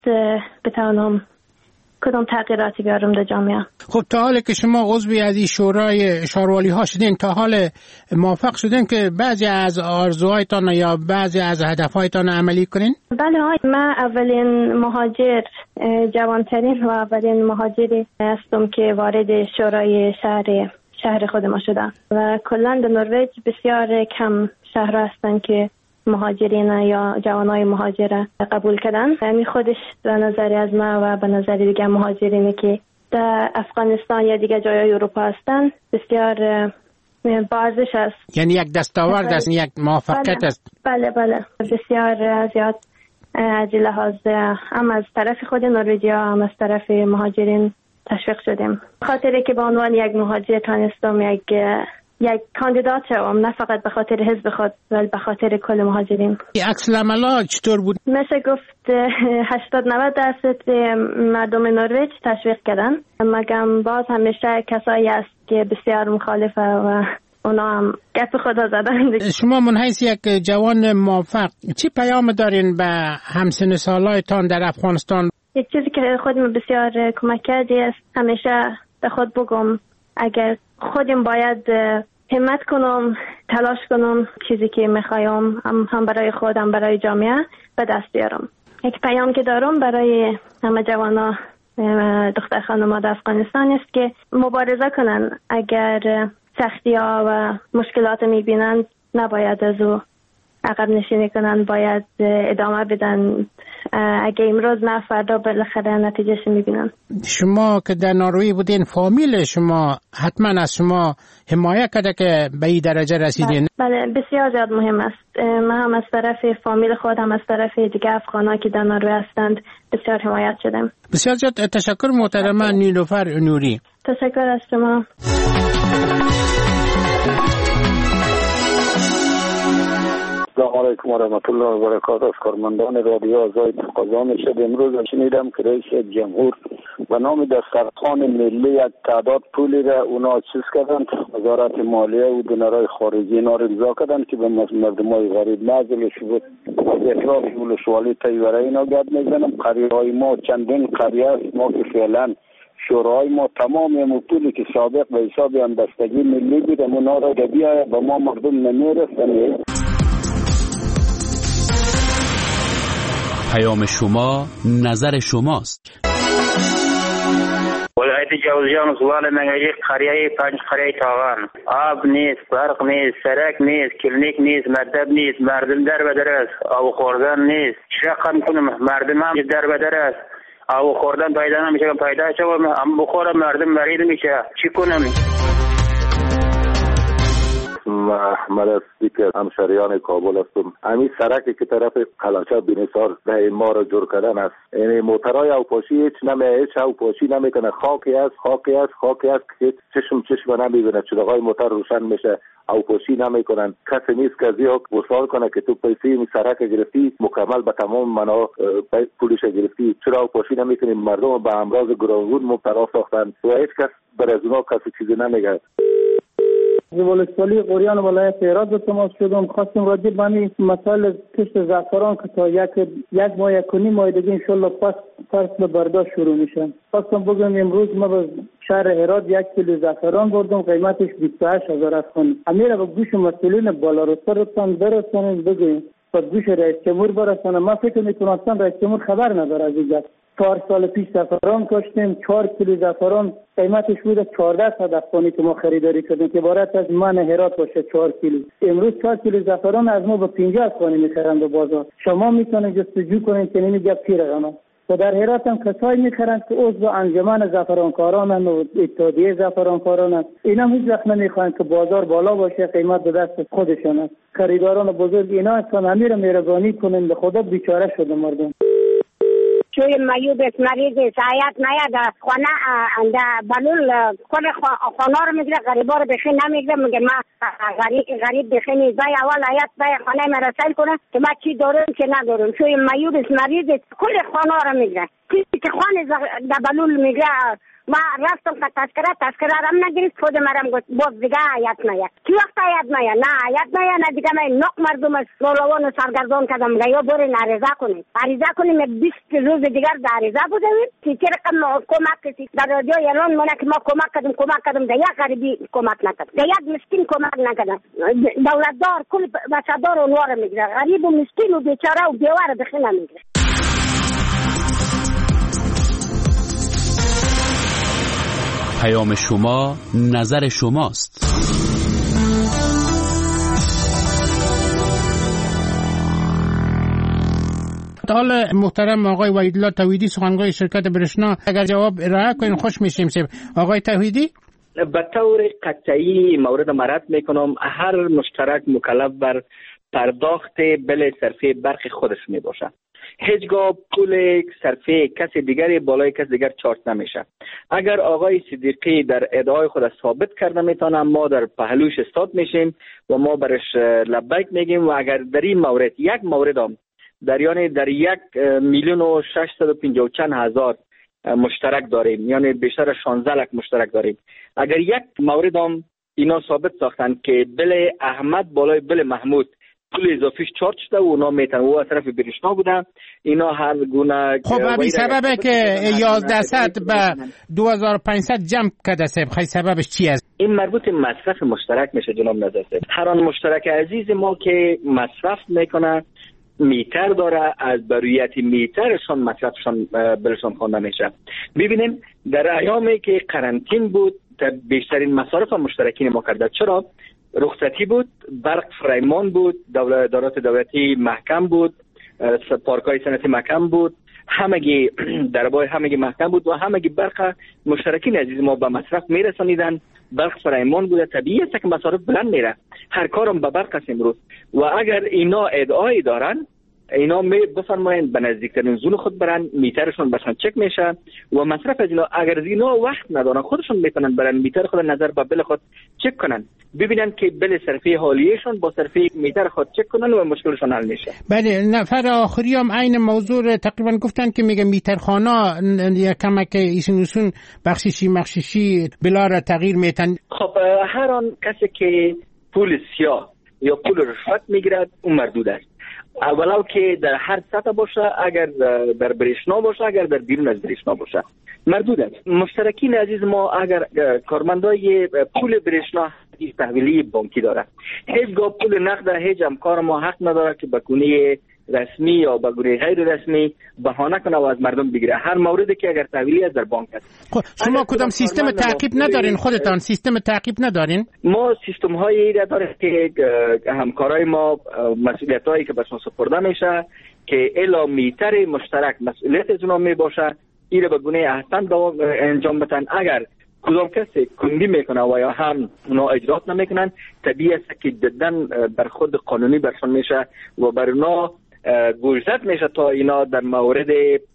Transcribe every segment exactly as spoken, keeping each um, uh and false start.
بتوانم کدام تغییراتی بیارم در جامعه. خب تا حالی که شما عضوی از این شورای شاروالی ها شدین، تا حال موافق شدین که بعضی از آرزوهایتان یا بعضی از هدفهایتان عملی کنین؟ بله های من اولین مهاجر، جوانترین و اولین مهاجری هستم که وارد شورای شهر شهر خود ما شدم و کلا در نروژ بسیار کم شهر هستن که مهاجرین یا جوانای مهاجر قبول کردن. یعنی خودش به نظر از ما و به نظر دیگه مهاجرینی که در افغانستان یا دیگه جای اروپا هستن بسیار بارزش است. یعنی یک دستاورد است، یک موفقیت است. بله بله بسیار زیاد از لحاظ هم از طرف خود نروژیا هم از طرف مهاجرین تشویق شدیم. خاطری که به عنوان یک مهاجر تانستم یک یک کاندیدات شوم، نه فقط به خاطر حزب خود بلکه به خاطر کل مهاجرین. عکس العمل چطور بود؟ میشه گفت هشتاد نود درصد مردم نروژ تشویق کردن، مگم باز همیشه کسایی است که بسیار مخالفه و اونا هم گپ خدا زدن. شما من حیث یک جوان موفق چی پیام دارین به همسن سالایتان در افغانستان؟ یک چیزی که خودم بسیار کمک کردی است همیشه به خود بگم اگر خودم باید همت کنم، تلاش کنم، چیزی که میخوایم هم, هم برای خودم برای جامعه به دست بیارم. یک پیام که دارم برای همه جوانا دختر خانم‌ها در افغانستان است که مبارزه کنن. اگر سختی ها و مشکلات میبینن نباید از او عقب نشینی کنن، باید ادامه بدن. اگه امروز نه فردا بالاخره نتیجهش میبینن. شما که در نروژ بودین فامیل شما حتما از شما حمایت کرده که به این درجه رسیدین؟ بله بسیار زیاد مهم است. من هم از طرف فامیل خودم از طرف دیگه افغان‌ها که در نروژ هستند بسیار حمایت شدم. بسیار زیاد تشکر محترمه نیلوفر نوری. تشکر از شما. سلام علیکم و رحمت الله و برکاته. از کارمندان رادیو آزاد تقاضا میشد امروز شنیدم که رئیس جمهور به نام دسترخوان ملی یک تعداد پولی را اونا چیز کردن، وزارت مالیه و دونرای خارجی اینا را امضا کردن که به مردمای غریب نازلش بود. از اطراف ولسوالی تیوره اینا گرد میزنم. قریه های ما چندین قریه است، ما که فعلا شورای ما تمام این پولی که سابق به حساب همبستگی ملی بود اونا را گبیه به ما مردم نمیرسن. پیام شما نظر شماست. ولایت جوزجان سوال منگیق قریه پنج قریه تاغان آب نیست، برق نیست، سرک نیست، کلینیک نیست، مکتب نیست، مردم در بدر است، آب خوردن نیست. چرا کنم مردم هم در بدر است، آب خوردن پیدا نمیشه، پیدا شوم هم بخورم مردم مریض میشه، چی کنم؟ محمد اسپیکر همشریان کابل هستم. همین سرکی که طرف قلاچه بینیسار ده ما را جور کردن است. یعنی موترهای اوپاشی هیچ نمی هیچ اوپاشی نمیکنه. خاکی است خاکی است خاکی است که چشم چشم نمیبینه. چراغای موتر روشن میشه، اوپاشی نمیکنن. کسی نیست که زیاد وصال کنه که تو پیسه این سرک گرفتی مکمل به تمام منا پولش گرفتی، چرا اوپاشی نمیکنی؟ مردم به امراض گوناگون مبتلا ساختن و هیچ کس بر از اونا کسی چیزی نمیگه. ولسوالی قریان ولایت هرات به تماس شدم. خواستم راجع به این مسائل کشت زعفران که تا یک یک ماه یک و نیم ماه دیگه انشالله پس فصل برداشت شروع میشه. خواستم بگم امروز ما به شهر هرات یک کیلو زعفران بردم، قیمتش بیست و هشت هزار افغانی. امیر به گوش مسئولین بالا رتبه برسانید بگویید به گوش رئیس جمهور برسانه. من فکر میکنم رئیس جمهور خبر نداره از این. چهار سال پیش زعفران کاشتیم، چهار کیلو زعفران قیمتش بوده چهارده صد افغانی که ما خریداری کردیم که عبارت از من هرات باشه چهار کیلو. امروز چهار کیلو زعفران از ما به پنجاه افغانی میخرن به بازار. شما میتونید جستجو کنید که نمیگه پی رقمه. و در هرات هم کسایی میخرن که عضو انجمن زعفرانکاران و اتحادیه زعفرانکاران، اینا هیچ وقت نمیخوان که بازار بالا باشه، قیمت به دست خودشون است. خریداران بزرگ اینا هستن. امیر مهربانی کنین، به خدا بیچاره شده مردم. شوی مایوب است، مریض است، حیات نیاد خانه انده بلول کل خانه رو میگیره، غریبا رو بخی نمیگیره. میگه من غریب غریب بخی نیزای اول حیات بای خانه مرسل کنه که من چی دارم چی ندارم. شوی مایوب است، مریض است، کل خانه رو میگیره. که خوان دبلول میگه ما رفتم که تذکره تذکره رم نگیرید خود مرم گفت باز دیگه آیت نیا کی وقت آیت نیا نه آیت نیا نه دیگه من نق مردم مولوان و سرگردان کردم میگه یا برین عریضه کنید عریضه کنیم بیست روز دیگر در عریضه بودیم که چه رقم کمک کسی در رادیو اعلان مونه که ما کمک کردیم کمک کردیم در یک غریبی کمک نکرد در یک مسکین کمک نکردم دولتدار کل بچه‌دار اونوار میگیره غریب و مسکین و بیچاره و بیوار بخی نمیگیره. پیام شما نظر شماست. حال محترم آقای وحیدالله توحیدی سخنگوی شرکت برشنا اگر جواب ارائه کنین خوش میشیم. آقای توحیدی به طور قطعی مورد مرد میکنم هر مشترک مکلف بر پرداخت بل صرفه برق خودش میباشه. هیچگاه پول صرفه کسی دیگری بالای کسی دیگر چارت نمیشه. اگر آقای صدیقی در ادعای خود ثابت کرده میتونه ما در پهلوش استاد میشیم و ما برش لبیک میگیم و اگر در این مورد یک مورد هم در یعنی در یک میلیون و ششصد و پنجاه و چند هزار مشترک داریم یعنی بیشتر از شانزده لک مشترک داریم اگر یک مورد هم اینا ثابت ساختن که بل احمد بالای بل محمود پول اضافیش چارت شده و اونا میتن و از طرف برشنا بودن اینا هر گونه خب همین سببه که یازده صد به دو هزار و پانصد جمع کرده سب خیلی سببش چی است؟ این مربوط مصرف مشترک میشه جناب نظر سب. هر آن مشترک عزیز ما که مصرف میکنه میتر داره از برویت میترشان مصرفشان بلشان خوانده میشه. ببینیم در ایامی که قرنطین بود بیشترین مصارف مشترکین ما کرده. چرا؟ رخصتی بود، برق فرایمان بود، دولت دولتی محکم بود، پارکای صنعتی محکم بود، همگی دربای همگی محکم بود و همگی برق مشترکین عزیز ما به مصرف میرسانیدن. برق فرایمان بوده، طبیعی است که مصارف بلند میره، هر کارم به برق است امروز. و اگر اینا ادعای دارن اینا می بفرمایند به نزدیکترین زون خود برن میترشون بشن چک میشه و مصرف از اینا اگر از اینا وقت ندارن خودشون میتونن برن میتر خود نظر به بل خود چک کنن ببینن که بل صرفه حالیهشون با صرفه میتر خود چک کنن و مشکلشون حل میشه. بله نفر آخری هم عین موضوع تقریبا گفتن که میگه میترخانا یک کمک ایشون بخششی مخششی بلا را تغییر میتن. خب هر آن کسی که پول سیاه یا پول رشوت میگیرد اون مردود است. ولو که در هر سطح باشه اگر در برشنا باشه اگر در بیرون از برشنا باشه مردود است. مشترکین عزیز ما اگر کارمندای پول برشنا تحویلی بانکی داره هیچگاه پول نقد هیچ همکار ما حق نداره که به گونه رسمی یا به گونه غیر رسمی بهانه کنه و از مردم بگیره. هر موردی که اگر تحویلی از در بانک است. خب شما کدام سیستم تعقیب ندارین خودتان سیستم تعقیب ندارین؟ ما سیستم هایی داریم که همکارای ما مسئولیت هایی که بهشون سپرده میشه که الا میتر مشترک مسئولیت از اونا میباشه ایره به گونه احسن انجام بدن. اگر کدام کسی کندی میکنه و یا هم اونا اجرات نمیکنن طبیعی است که ددن بر خود قانونی برشون میشه و بر اونا گوشزد میشه تا اینا در مورد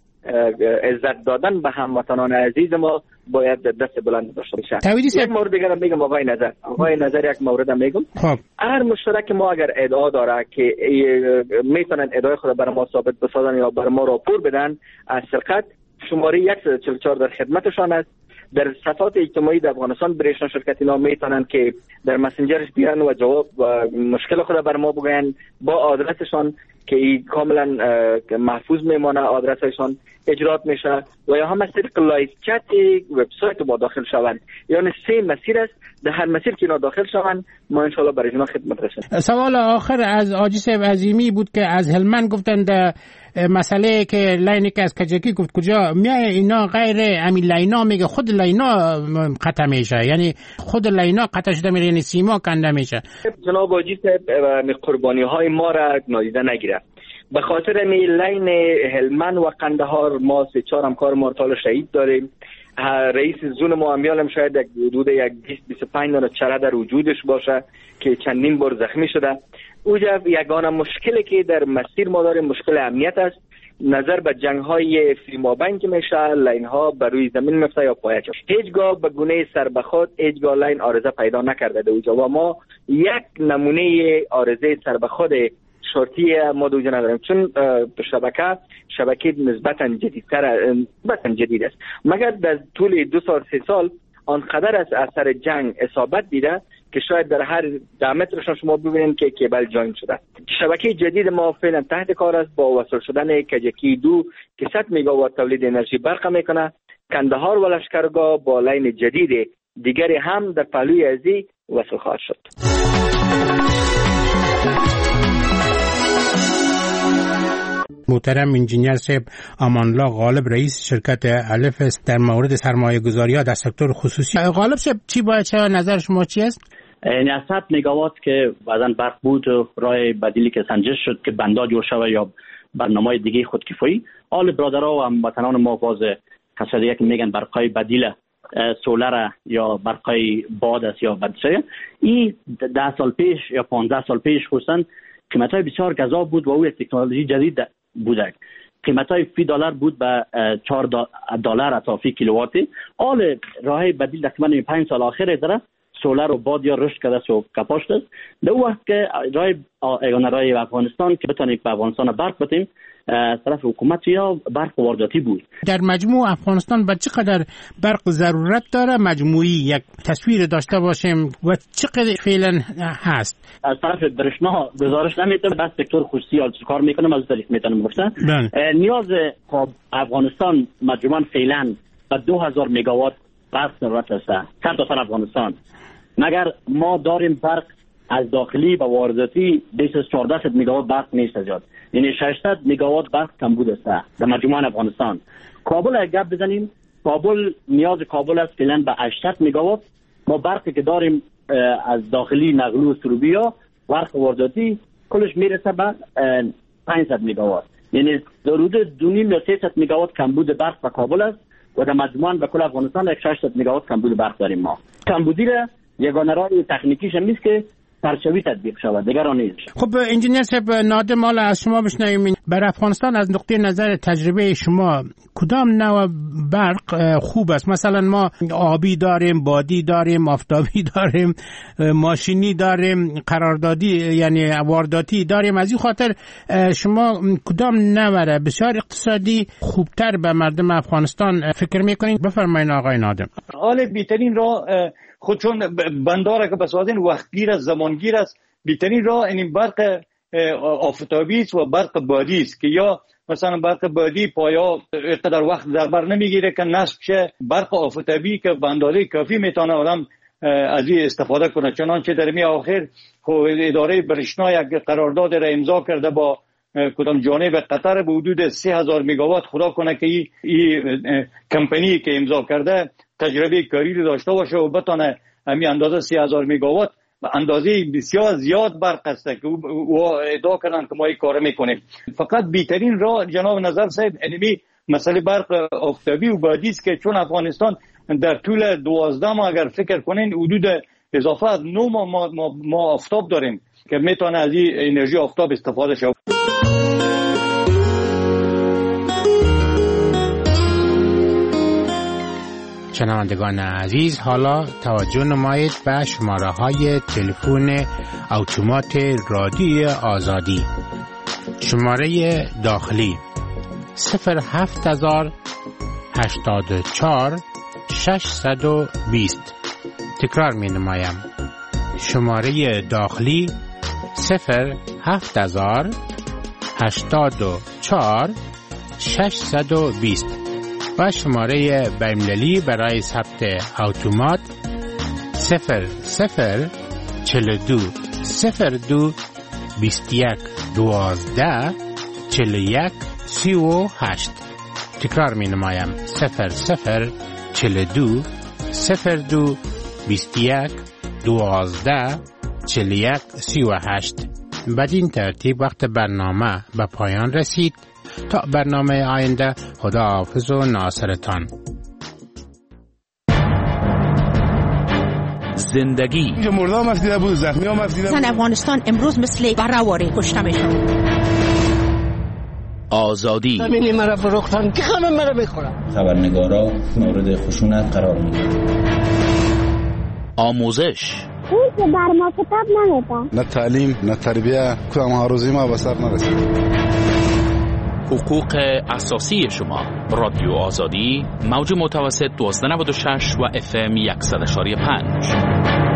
عزت دادن به هموطنان عزیز ما باید دست بلند داشته باشه. یک مورد دیگر میگم آقای نظر آقای نظر یک مورد میگم خب هر مشترک ما اگر ادعا داره که میتونن ادعای خود برای ما ثابت بسازن یا برای ما راپور بدن از سرقت شماره صد و چهل و چهار در خدمتشان است. در صفحات اجتماعی در افغانستان برشنا شرکت اینا میتونن که در مسنجرش بیان و جواب و مشکل خود بر ما بگوین با آدرسشان که ای کاملا محفوظ میمانه آدرسشان اجرات میشه و یا هم از طریق لایو چت وبسایت با داخل شوند. یعنی سه مسیر است در هر مسیر که اینا داخل شوند ما ان شاء الله برای اینا خدمت رسیم. سوال آخر از آجی صاحب عظیمی بود که از هلمند گفتن در مسئله که لاینی که از کجکی گفت کجا میای اینا غیر همین لاینا میگه خود لاینا قطع میشه یعنی خود لاینا قطع شده میره یعنی سیما کنده میشه. جناب آجی صاحب قربانی های ما را نادیده نگیره. به خاطر می لین هلمند و قندهار ما سه چهار همکار مورتال شهید داریم. رئیس زون ما امیالم شاید یک حدود یک بیست بیست و پنج دانه چره در وجودش باشه که چندین بار زخمی شده. اوجا یگانه مشکلی که در مسیر ما داریم مشکل امنیت است. نظر به جنگ های فیمابنگ میشه لین ها بر روی زمین میفته یا پایه چه هیچگاه به گونه سر به خود هیچگاه لین آرزه پیدا نکرده اوجا و ما یک نمونه آرزه سر به خود شرطی ما دو نداریم، چون شبکه شبکه نسبتا جدیدتر نسبتا جدید است، مگر در طول دو سال سه سال آنقدر از اثر جنگ اصابت دیده که شاید در هر ده مترشان شما ببینید که کیبل جاین شده. شبکه جدید ما فعلا تحت کار است با وصل شدن کجکی دو که صد مگاوات تولید انرژی برق میکنه. کندهار و لشکرگاه با لین جدید دیگری هم در پهلوی ازی وصل خواهد شد. محترم انجینیر صاحب امانالله غالب رئیس شرکت الف است در مورد سرمایه گذاری ها در سکتور خصوصی. غالب صاحب چی باید چه نظر شما چی است؟ یعنی از صد مگاوات که بعداً برق بود و راه بدیلی که سنجش شد که بندها جور شود یا برنامه‌های دیگه خودکفایی، آل برادرها و هموطنان ما باز کسایی که میگن برقای بدیل سولر یا برقای باد است یا بدسه، این ده سال پیش یا پانزده سال پیش خصوصا قیمت‌های بسیار گزاف بود و او تکنولوژی جدید بوده. قیمت‌های فی دلار بود به چهار دلار اتا فی کیلوواتی. آل راه بدیل تقریبا پنج سال آخر داره سولر و باد یا رشد کرده و کپاشت است. در وقت که راه ایگان راه افغانستان که بتونیم به افغانستان برق بدیم از طرف حکومت یا برق وارداتی بود. در مجموع افغانستان به چقدر برق ضرورت داره مجموعی یک تصویر داشته باشیم و چقدر فعلا هست؟ از طرف برشنا گزارش نمیتونه، بس سکتور خصوصی آل کار میکنه، از طریق میتونم گفتن نیاز افغانستان مجموعاً فعلا به دو هزار مگاوات برق ضرورت است. صد تا افغانستان مگر ما داریم برق از داخلی و وارداتی بیست و چهارده مگاوات برق نیست زیاد، یعنی ششصد مگاوات برق کمبود است در مجموعه افغانستان. کابل اگر گپ بزنیم، کابل نیاز کابل است فعلا به هشتصد مگاوات. ما برقی که داریم از داخلی نقلو و سروبیا برق وارداتی کلش میرسه به پانصد مگاوات، یعنی حدود دو نیم یا سیصد مگاوات کمبود برق به کابل است و در مجموعاً به کل افغانستان ششصد مگاوات کمبود برق داریم. ما کمبودی را یگانه راه تکنیکیش هم نیست که پرچوی تطبیق شود، دیگر آن نیست. خب انجینیر صاحب نادم حالا از شما بشنویم، برای افغانستان از نقطه نظر تجربه شما کدام نوع برق خوب است؟ مثلا ما آبی داریم، بادی داریم، آفتابی داریم، ماشینی داریم، قراردادی یعنی وارداتی داریم. از این خاطر شما کدام نوع بسیار اقتصادی خوبتر به مردم افغانستان فکر میکنید؟ بفرمایید آقای نادم. حال بهترین راه خود چون بنداره که بسازین وقتگیر است، زمانگیر است، بهترین راه این برق آفتابی است و برق بادی است که یا مثلا برق بادی پایا اقدر وقت در بر نمیگیره که نصب شه، برق آفتابی که به اندازه کافی میتونه آدم از این استفاده کنه. چنانچه در می آخر اداره برشنا یک قرارداد را امضا کرده با کدام جانب قطر به حدود سه هزار مگاوات، خدا کنه که این کمپانی که امضا کرده تجربه کاری رو داشته باشه و بتونه همین اندازه سه هزار مگاوات اندازه بسیار زیاد برق است که او ادعا کردن که ما این کار میکنیم. فقط بهترین راه جناب نظر صاحب انمی مسئله برق آفتابی و بادی است که چون افغانستان در طول دوازده ماه اگر فکر کنین حدود اضافه از نه ماه ما, ما, ما آفتاب داریم که میتونه از این انرژی آفتاب استفاده شه. شنوندگان عزیز، حالا توجه نمایید به شماره های تلفن اتومات رادیو آزادی. شماره داخلی صفر هفت هزار هشتاد و چهار ششصد و بیست. تکرار می نمایم. شماره داخلی صفر هفت هزار هشتاد و چهار ششصد و بیست و شماره بین‌المللی برای ثبت اتومات صفر صفر چهل و دو صفر دو بیست و یک دوازده چهل و یک سی و هشت. تکرار می نمایم. صفر صفر چهل و دو صفر دو بیست و یک دوازده چهل و یک سی و هشت. بدین ترتیب وقت برنامه به پایان رسید. تا برنامه آینده، خدا حافظ و ناصرتان. زندگی مردا هم افدیده بود، زخمی هم افدیده بود. زن افغانستان امروز مثل برهواری کشته میشن. آزادی همینی مرا فروختن که همه مرا میخورن. خبرنگارا مورد خشونت قرار میگیرن. آموزش اون که بر ما کتاب نمیده. نه تعلیم نه تربیه، کدام ها روزی ما به سر نرسید. حقوق اساسی شما. رادیو آزادی، موج متوسط دوازده نود و شش و اف ام صد و شش و پنج.